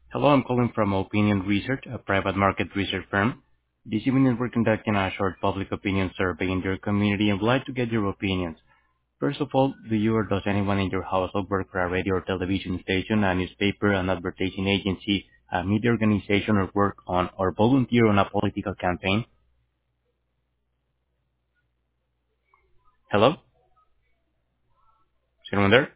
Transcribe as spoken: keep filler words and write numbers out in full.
Hello, I'm calling from Opinion Research, a private market research firm. This evening we're conducting a short public opinion survey in your community and would like to get your opinions. First of all, do you or does anyone in your household work for a radio or television station, a newspaper, an advertising agency, a media organization, or work on or volunteer on a political campaign? Hello? Is anyone there?